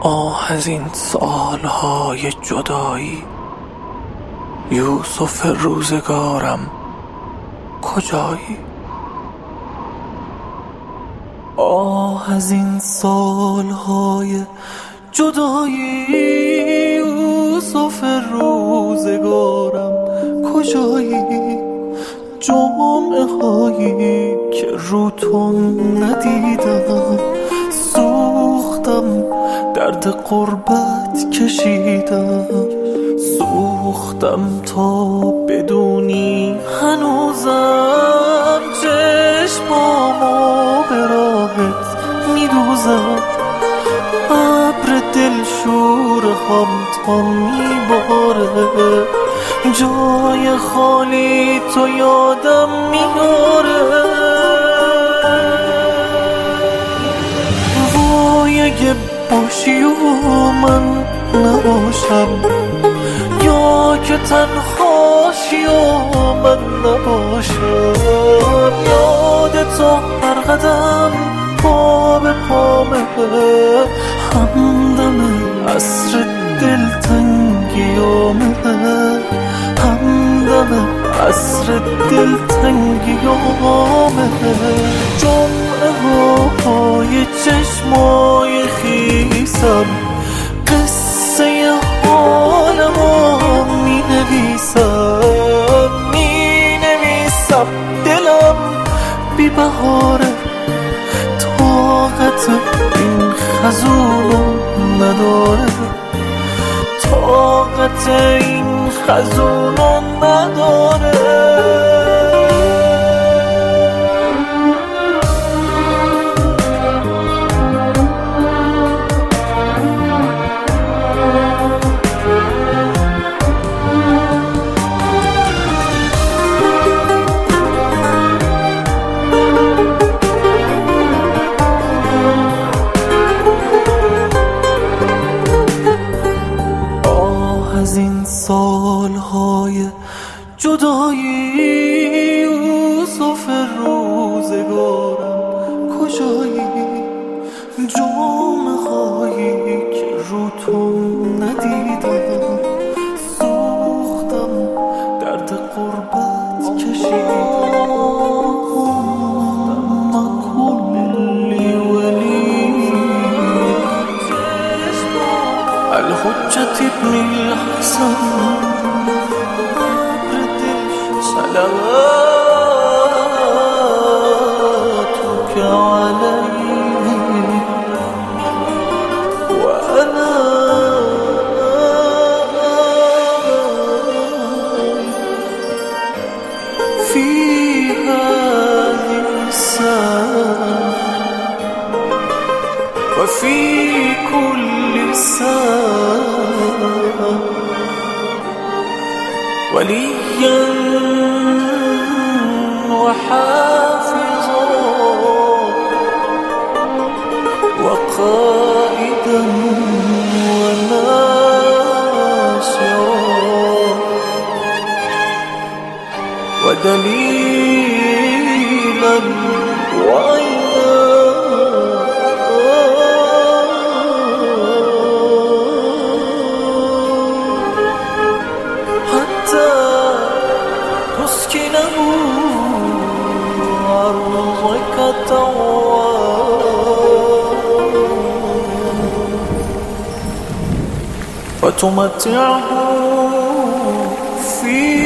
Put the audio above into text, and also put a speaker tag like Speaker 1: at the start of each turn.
Speaker 1: آه از این سالهای جدایی، یوسف روزگارم کجایی؟ آه از این سالهای جدایی، یوسف روزگارم کجایی؟ جمعه هایی که رو تو ندیدم، سوختم درد غربت کشیدم، سوختم تا بدونی هنوزم چشمامو به راهت میدوزم. ابر دلشور هم تا میباره، جای خالی تو یادم میاره. وای اگه باشی و من نباشم، یا که تنهاشی و من نباشم. یاد تو هر قدم پا به پامه، همدم عصر دلتنگیامه، همدم عصر دلتنگیامه. جمعه های چشمای خیسم قصه حالمو می نویسم. دلم بی بهاره، طاقت این خزونو نداره، طاقت این خزونو نداره. از این سالهای جدایی، یوسف روزگارم کجایی؟ جمعه هایی که رو تو ندیدم، سوختم درد غربت کشیدم. ما کلی ولی الحجة ابن الحسن، صلواتك عليه وأنا في هذه الساعة وفي كل ساعة وليا وحافظا وقائدا وناصرا ودليلا وعينا حتى تسكنه أرضك وتمتعه فيه